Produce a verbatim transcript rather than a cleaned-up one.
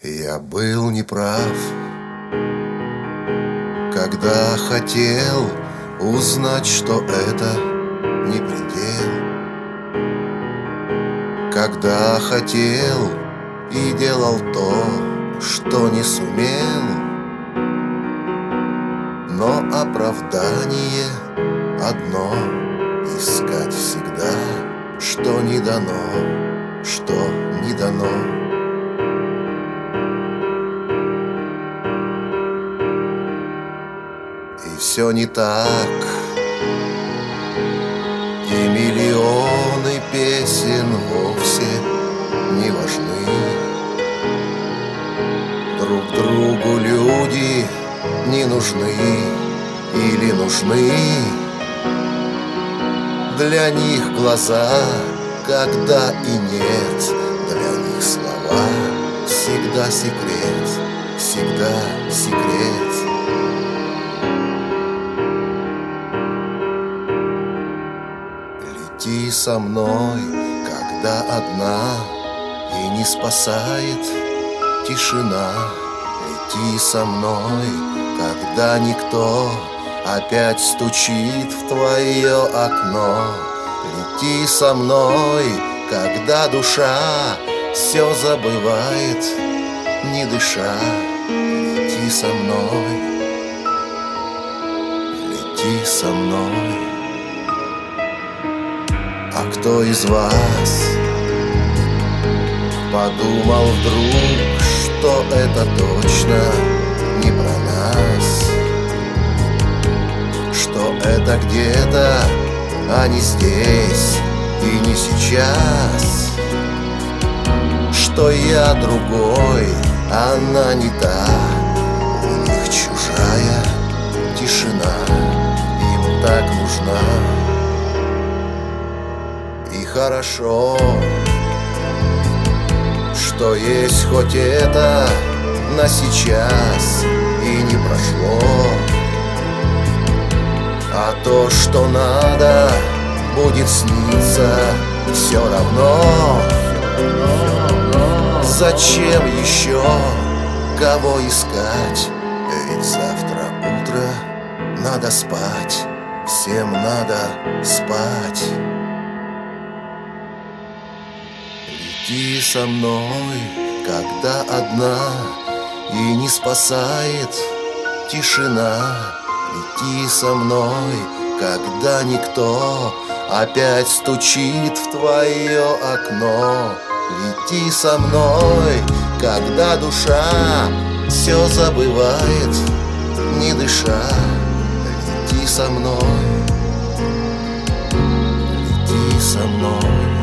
Я был неправ, когда хотел узнать, что это не предел, когда хотел и делал то, что не сумел. Но оправдание одно — искать всегда, что не дано, что не дано. И все не так, и миллионы песен вовсе не важны. Друг другу люди не нужны или нужны. Для них глаза, когда и нет, для них слова всегда секрет, всегда секрет. Лети со мной, когда одна, и не спасает тишина. Лети со мной, когда никто опять стучит в твое окно. Лети со мной, когда душа все забывает, не дыша. Лети со мной, лети со мной. А кто из вас подумал вдруг, что это точно не про нас, что это где-то, а не здесь и не сейчас, что я другой, она не та, у них чужая тишина, им так нужна. И хорошо, что есть хоть это на сейчас и не прошло. А то, что надо, будет сниться все равно. Зачем еще кого искать? Ведь завтра утро, надо спать, всем надо спать. Лети со мной, когда одна, и не спасает тишина. Лети со мной, когда никто опять стучит в твое окно. Лети со мной, когда душа все забывает, не дыша. Лети со мной, лети со мной.